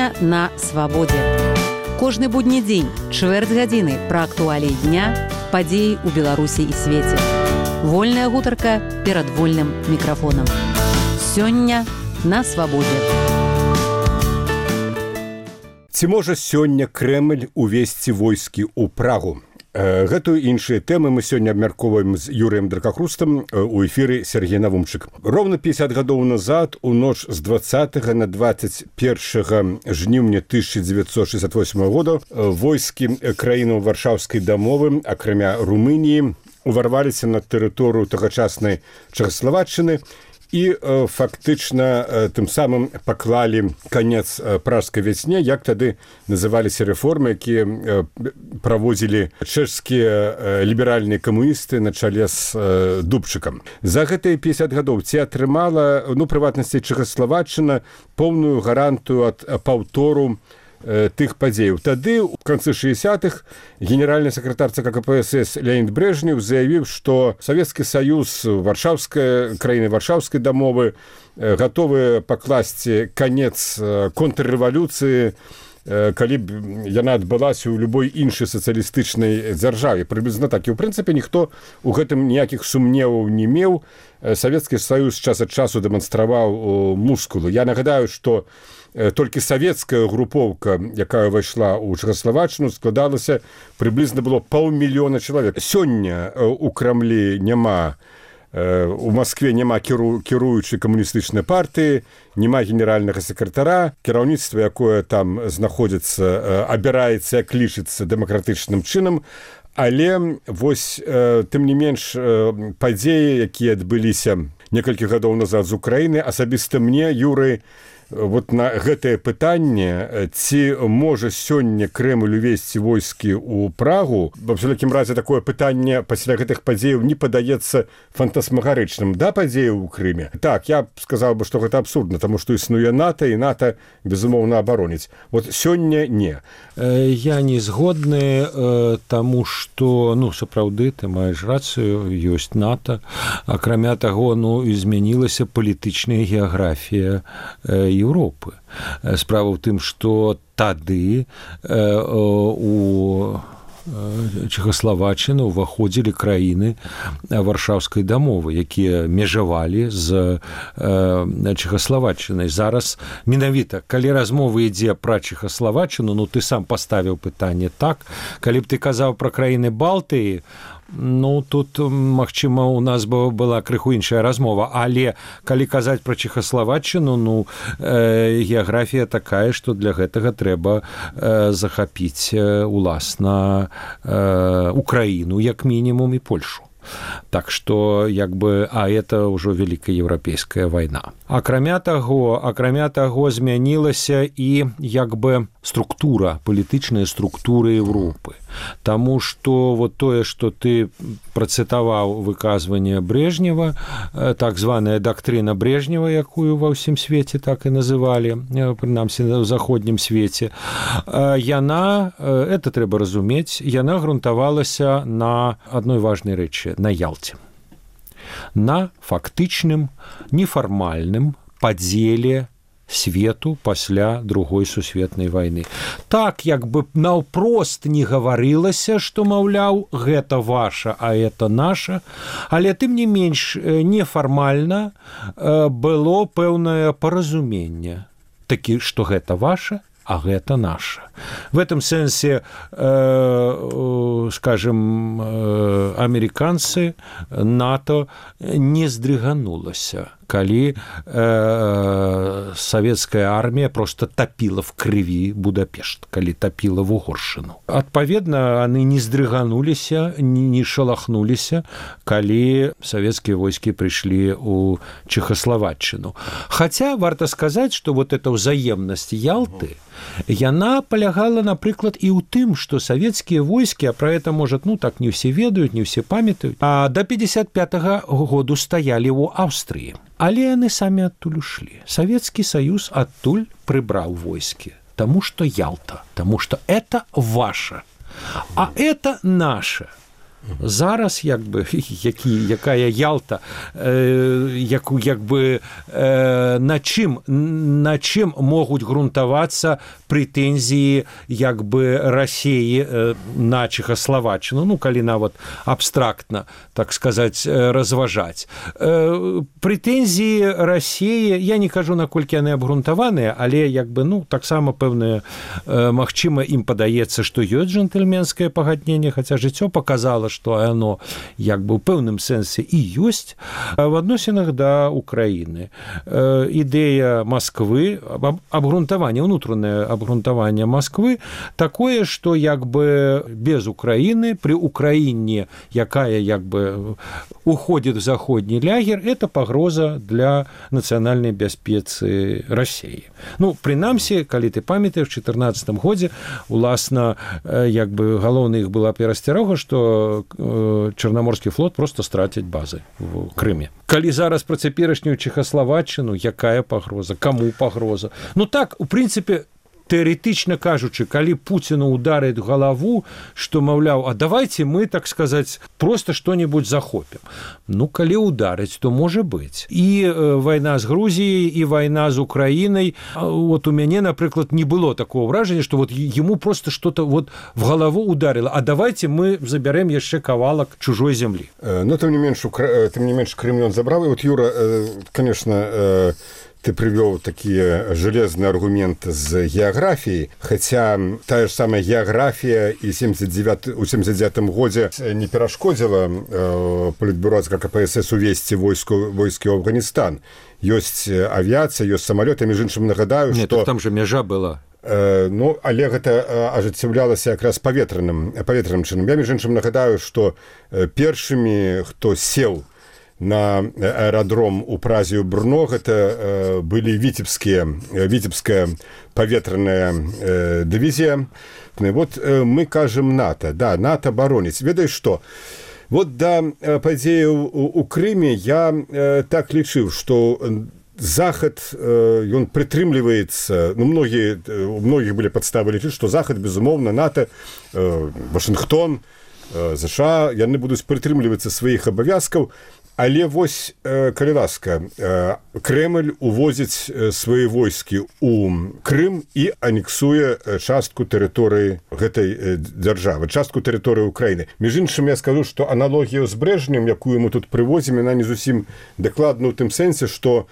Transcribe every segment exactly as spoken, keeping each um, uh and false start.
Сёння на свабодзе. Кожны будні дзень, чвэрць гадзіны пра актуаліі дня, падзеі ў Беларусі і свеце. Вольная гутарка перад вольным мікрафонам. Сёння на свабодзе. Ці можа сёння Крэмль увесці войскі ў Прагу? Гэтую іншыя тэмы мы сёння абмяркоўваем з Юрыем Дракахрустам у эфіры Сергей Навумчык. Роўна пяцьдзясят гадоў назад, у ноч з дваццатага на дваццаць першага жніўня тысяча дзевяцьсот шэсцьдзясят восьмага года войскі краінаў Варшаўскай дамовы, акрамя Румыніі, уварваліся на тэрыторыю тагачаснай Чэхаславаччыны і э, фактычна э, тым самым паклалі канец э, пражскай вясне, як тады называліся рэформы, якія э, праводзілі чэшскія э, ліберальныя камуністы на чале з э, Дубчыкам. За гэтыя пяцьдзясят гадоў ці атрымала, ну, прыватнасці Чэхаславаччына поўную гарантыю ад паўтору тых падзеяў. Тады, у канцы шэсцідзясятых, генеральны сакратар ЦК КПСС Леонид Брежнев заявіў, што Савецкі Саюз, Варшаўская, краіны Варшаўскай дамовы гатовы пакласці канец контррэвалюцыі, калі б яна адбылася ў любой іншай сацыялістычнай дзяржаве. Прыблізна так. І, ў прынцыпе, ніхто у гэтым ніякіх сумневаў не меў. Савецкі Саюз час ад часу дэманстраваў мускулы. Я нагадаю, што толькі савецкая групоўка, якая ўвайшла ў Чэхаславаччыну, складалася, прыблізна было паўмільёна чалавек. Сёння у Крамлі няма, у Маскве няма кіру, кіруючай камуністычнай партыі, няма генеральнага сакратара, кіраўніцтва, якое там знаходзіцца, абіраецца, як лічыцца дэмакратычным чынам, але вось тым не менш падзеі, якія адбыліся некалькі гадоў назад з Украіны, асабіста мне, Юры, вот на гэтае пытанне, ці можа сёння Крэмль увесці войскі ў Прагу, ва ўсякім разе такое пытанне пасля гэтых падзеяў не падаецца фантасмагарычным. Да, падзеі ў Крыме? Так, я б сказаў бы, што гэта абсурдна, таму што існуе НАТО, і НАТО, безумоўна, абароніць. Вот сёння не. Я не згодны, таму што, ну, сапраўды, ты маеш рацыю, ёсць НАТО. Акрамя таго, ну, і змянілася палітычная геаграфія Еўропы. Справа ў тым, што тады э, у Чэхаславаччыну ўваходзілі краіны Варшаўскай дамовы, якія межавалі з э, Чэхаславаччынай. Зараз менавіта, калі размова ідзе пра Чэхаславаччыну, ну ты сам паставіў пытанне так, калі б ты казаў пра краіны Балтыі, ну, тут, магчыма, у нас была крыху іншая размова, але калі казаць пра Чэхаславаччыну, ну, э, геаграфія такая, што для гэтага трэба э, захапіць э, уласна э, Украіну, як мінімум, і Польшу. Так што, як бы, а это ўжо вялікая еўрапейская вайна. Акрамя таго, акрамя таго, змянілася і, як бы, структура, палітычная структура Еўропы. Таму што вот тое, што ты працытаваў выказванне Брежнева, так званая дактрына Брежнева, якую ва ўсім свеце так і называлі, прынамсі ў заходнім свеце, яна, это трэба разумець, яна грунтавалася на адной важнай рэчы, на Ялце. На фактычным, нефармальным падзеле свету пасля другой сусветнай вайны. Так, як бы наўпрост не гаварылася, што, маўляў, гэта ваша, а это наша, але тым не менш нефармальна было пэўнае паразуменне, такі, што гэта ваша, а гэта наша. В этом сэнсе, э, скажем, э, амерыканцы, НАТО не здрыганулася, калі э, савецкая армія просто тапіла в крыві Будапешт, калі тапіла в Угоршыну. Адпаведна, яны не здрыгануліся, не шалахнуліся, калі савецкія войскі прыйшлі ў Чэхаславаччыну. Хаця, варта сказаць, што вот эта ўзаемнасць Ялты, яна палягала, напрыклад, і ў тым, што савецкія войскі, а пра гэта, можа, ну, так не ўсе ведаюць, не ўсе памятаюць, а да пятьдесят пятага году стаялі ў Аўстрыі. Але яны самі адтуль ушлі. Савецкі Саюз адтуль прыбраў войскі. Таму што Ялта. Таму што это ваша. А это наше. Зараз як бы які якая Ялта як як бы на чым на чым могуць грунтавацца прэтэнзіі як бы Расіі на Чехаславаччыну, ну калі нават абстрактна, так сказаць, разважаць. Прэтэнзіі Расіі, я не кажу, наколькі яны абгрунтаваныя, але як бы ну таксама пэўныя, магчыма, ім падаецца, што ёсць джентльменскае пагадненне, хаця жыццё показала, што оно як бы ў пэўным сэнсе і ёсць в адносінах да Украіны. Ідэя Масквы, абгрунтаванне, унутранае абгрунтаванне Масквы такое, што як бы без Украіны, при Украіне, якая як бы уходит в заходні лягер, это пагроза для нацыянальнай бяспецы Расіі. Ну, прынамсі, калі ты памятаеш, у чатырнаццатым годзе уласна як бы галоўна іх была перасцярога, што Чарнаморскі флот просто страціць базы в Крыме. Калі зараз пра цяперашнюю Чехаславаччыну, якая пагроза, каму пагроза? Ну так, у прынцыпе, тэарэтычна кажучы, калі Пуціну ударыць галаву, што, маўляў, а давайте мы, так сказаць, просто што-небудзь захопім. Ну, калі ударыць, то можа быць. І э, вайна з Грузіяй, і вайна з Украінай. Вот у мяне, напрыклад, не было такого ўражання, што вот ему просто что-то вот в галаву ударило. А давайте мы забярем яшчэ кавалак чужой землі. Э, ну, тым не менш, Укра... тым не менш Крым ён забраў. І вот, Юра, э, конечно, э... ты привел такие железные аргументы з географией, хотя та же самая география и семьдесят девятый, у семьдесят девятым году не перешкодила э, Политбюро КПСС увести войску, войски в Афганистан. Есть авиация, есть самолеты, между іншым нагадаю, Нет, что... там же межа была. Э, ну, але гэта ажыццяўлялася якраз паветраным, паветраным чынам. Я, между іншым, нагадаю, что э, першымі, хто сел на аэродром у Празе у Брно, гэта э, былі віцебскія, віцебская паветраная э, дывізія. Вот э, мы кажам НАТО, да, НАТО бароніць. Ведаеш што? Вот да падзеі у, у Крыме я э, так лічыў, што Захад, э, ён прытрымліваецца, ну, многія, у многіх былі падставы лічыць, што Захад, безумоўна, НАТО, э, Вашынгтон, э, ЗША, яны будуць прытрымлівацца сваіх абавязкаў. Але вось, калі ласка, Крэмль увозіць свае войскі ў Крым і анексуе частку тэрыторыі гэтай дзяржавы, частку тэрыторыі Украіны. Між іншым, я скажу, што аналогія з Брэжнем, якую мы тут прывозім, яна не зусім дакладна ў тым сэнсе, што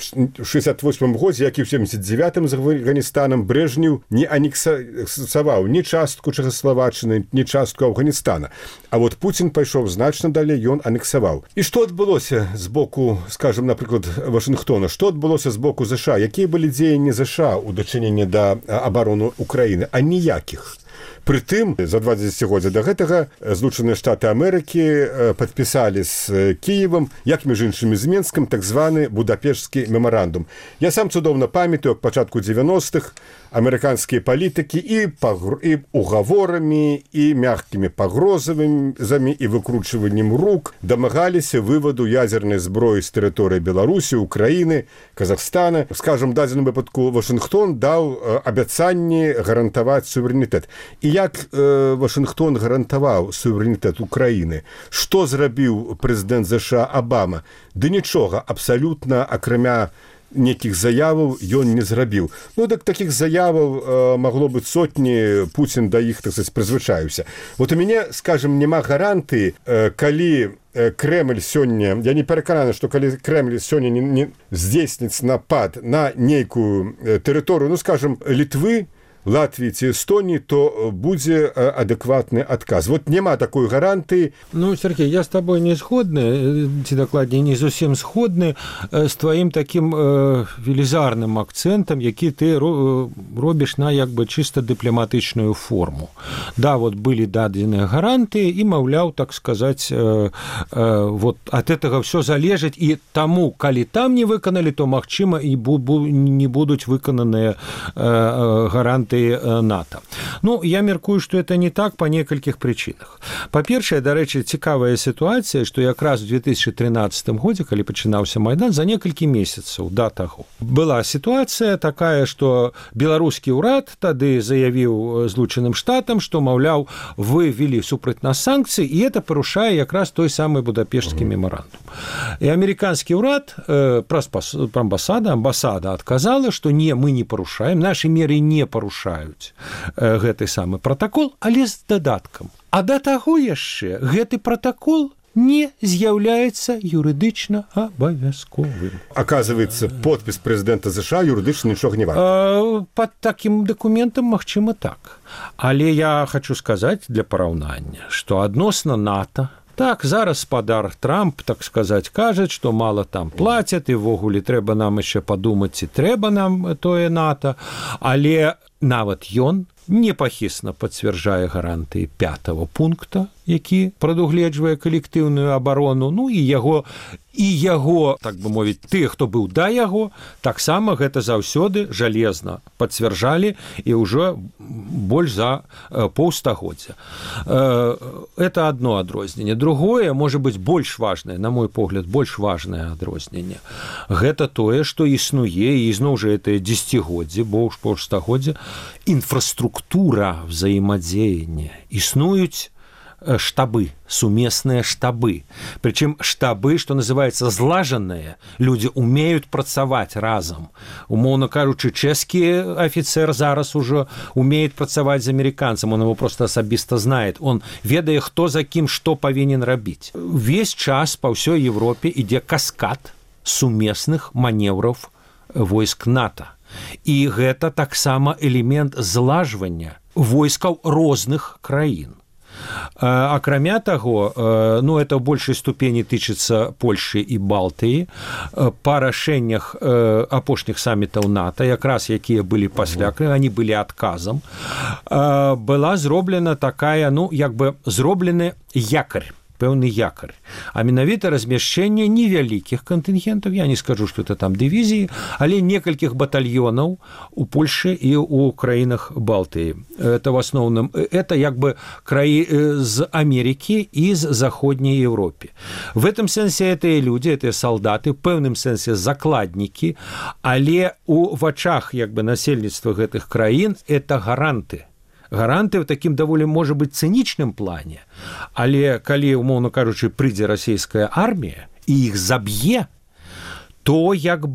у шэсцьдзесят восьмым годзе, як і ў семьдесят девятым з Афганістанам, Брэжнеў не анексаваў ні частку Чехаславаччыны, ні частку Афганістана. А вот Пуцін пайшоў значна далей, ён анексаваў. І што адбылося з боку, скажем, напрыклад, Вашынгтона? Што адбылося з боку ЗША? Якія былі дзеянні ЗША ў дачыненні да абароны Украіны? А ніякіх. Прытым, за два дзесяцігоддзя да гэтага Злучаныя Штаты Амерыкі падпісалі з Кіевам, як між іншымі з Менскам, так званы Будапешtsкі мемарандум. Я сам цудоўна памятаю, к пачатку дзевяностых амерыканскія палітыкі і, пагр... і угаворамі, і мягкімі пагрозамі, і выкручваннем рук дамагаліся вываду ядзернай зброі з тэрыторыі Беларусі, Украіны, Казахстана. Скажам, дадзеным выпадку Вашынгтон даў абяцанні гарантаваць суверэнітэт. І як э, Вашынгтон гарантаваў суверэнітэт Украіны? Што зрабіў прэзідэнт ЗША Абама? Ды нічога, абсалютна, акрамя нейкіх заяваў ён не зрабіў. Ну, так такіх заяваў э, магло быць сотні, Пуцін да іх, так сказаць, прызвычаюся. Вот у мяне, скажем, няма гарантыі, э, калі э, Крэмль сёння, я не перакананы, што калі Крэмль сёння не, не здзейсніць напад на нейкую э, тэрыторыю, ну, скажем, Літвы, Латвіі ці Эстоніі, то будзе адэкватны адказ. Вот няма такой гарантыі. Ну, Сергей, я з табой не згодны, ці дакладней не зусім згодны з тваім такім э, велізарным акцэнтам, які ты робіш на як бы чыста дыпламатычную форму. Да, вот былі дадзеныя гарантыі і, маўляў, так сказаць, э, э, вот ад гэтага ўсё залежыць, і таму, калі там не выканалі, то, магчыма, і бу- бу- не будуць выкананыя э, гаранты гарантыі НАТО. Ну, я меркую, што это не так па некалькіх прычынах. Па-першае, дарэчы, цікавая сітуацыя, што якраз у две тысячи тринадцатым годзе, калі пачынаўся Майдан, за некалькі месяцаў да таго была сітуацыя такая, што беларускі ўрад тады заявіў Злучаным Штатам, што, маўляў, вы ввели супраць нас санкцыі, і это парушае якраз той самы будапешцкі мемарандум. І амерыканскі ўрад э, праз амбасада, амбасада адказала, што не, мы не парушаем, нашы меры не парушаюць э, гэты самы протакол, але з дадаткам. А да таго яшчэ гэты протакол не з'яўляецца юрыдычна абавязковым. Оказывается, подпіс прэзідэнта ЗША юрыдычна нічога не варта. Пад такім дакументам, магчыма, так. Але я хочу сказаць для параўнання, што адносна НАТО, так, зараз спадар Трамп, так сказаць, кажа, што мала там плацяць, і ввогуле трэба нам яшчэ падумаць, ці трэба нам тое НАТО, але нават ён непахісна пацвярджае гарантыі пятого пункта, які прадугледжвае калектыўную абарону, ну і яго, і яго, так бы мовіць, тыя, хто быў да яго, таксама гэта заўсёды жалезна пацвярджалі і ўжо больш за паўстагоддзя. Это одно адрозненне. Другое, можа быць, больш важнае, на мой погляд, больш важнае адрозненне. Гэта тое, што існуе, і зноў жа это дзесяцігоддзе, больш паўстагоддзя, инфраструктура взаимодеяния. Існуюць штабы, суместные штабы. Причем штабы, что называется, злаженные. Люди умеют працаваць разом. Умоўно кажучы, чэшскі офицер зараз уже умеет працаваць з американцем. Он его просто асабіста знает. Он ведае, хто за кім што павінен рабіць. Весь час по ўсёй Европе ідзе каскад сумесных маневров войск НАТО. І гэта таксама элемент злажвання войскаў розных краін. Акрамя таго, ну, это ў большай ступені тычыцца Польшы і Балтыі, па рашэннях апошніх самітаў НАТО, якраз якія былі пасля, они былі адказам, была зроблена такая, ну, як бы зроблены якорь, пэўны якорь. А менавіта размяшчэнне невялікіх кантынгентаў, я не скажу, што это там дывізіі, але некалькіх батальёнаў у Польшы і ў краінах Балтыі. Это в асноўным, это як бы краі з Америки і з Заходняй Европе. В этом сэнсе этыя люди, этыя солдаты, в пэўным сэнсе закладнікі, але у вачах як бы насельніцтва гэтых краін это гаранты. Гаранты в такім даволі можа быць цынічным плане, але калі, умоўна кажучы, прыйдзе расійская армія і іх заб'е, то як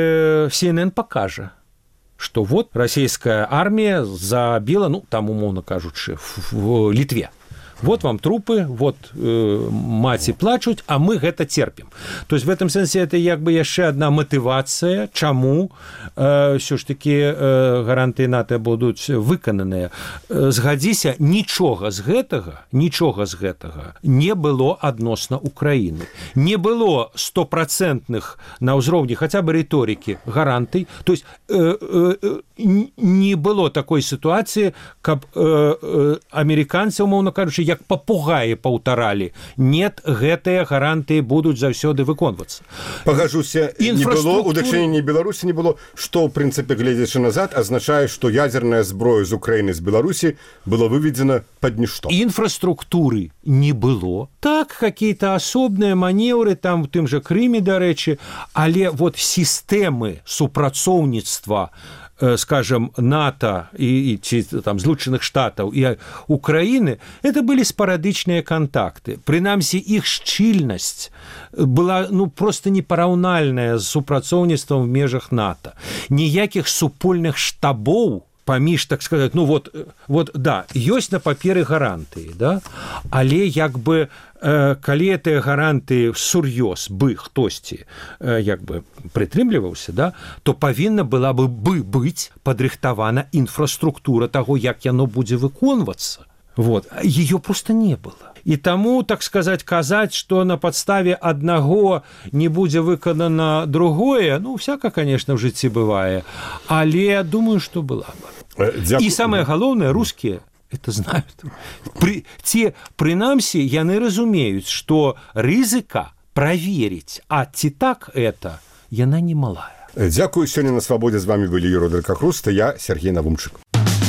бы Си Эн Эн пакажа, што вот расійская армія забіла, ну, там, умоўна кажучы, в Літве. Вот вам трупы, вот э, маці плачуць, а мы гэта терпім. То есть в этом сэнсе это як бы яшчэ одна мотивация, чаму э, ўсё ж таки э, гарантыі НАТО будуць выкананыя. Э, згадзіся, нічога з гэтага, нічога з гэтага не было адносна Украіны. Не было стопроцентных на ўзроўні хаця бы рыторыкі гарантый. То есть э, э, не было такой ситуации, каб э, э, американцы, умоўна кажучы, як папугаі паўтаралі. Нет, гэтыя гарантыі будуць заўсёды выконвацца. Пагажуся, Інфраструктур... не было, у дачыненні Беларусі не было, што, ў прынцыпе, гледзячы назад, азначае, што ядзерная зброя з Украіны з Беларусі была выведзена пад нішто. Інфраструктуры не было. Так, какие-то асобныя манеўры, там, в тым жа Крыме, дарэчы, але вот сістэмы супрацоўніцтва, скажем, НАТО и, и там, Злучаных Штатов и Украины, это были спорадычныя контакты. Прынамсі, их шчыльнасць была, ну, просто непараўнальная з супрацоўніцтвам в межах НАТО. Ніякіх супольных штабоў паміж, так сказать, ну вот, вот да, ёсць на паперы гарантыі, да? Але як бы э, калі гэтыя гарантыі сур'ёз бы хтосьці э, як бы прытрымліваўся, да, то павінна была бы бы быць падрыхтавана інфраструктура таго, як яно будзе выконвацца. Вот, её просто не было. І таму, так сказать, казаць, што на падставе аднаго не будзе выканана другое, ну, всяка, конечно, в жыцці бывае, але думаю, што была бы. Дякую. І самае галоўнае, рускія это знают. Пры, ці, прынамсі, яны разумеюць, што рызыка праверыць, а ці так это, яна не малая. Дзякую. Сёння на Свабодзе з вами былі Юрий Дракахруст, я Сергей Навумчык.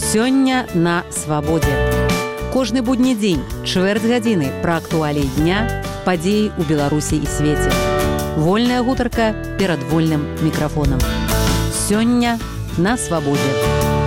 Сёння на свабодзе. Кожны будні дзень, чвэрць гадзіны пра актуаліі дня, падзеі ў Беларусі і свеце. Вольная гутарка перад вольным мікрафонам. Сёння на свабодзе.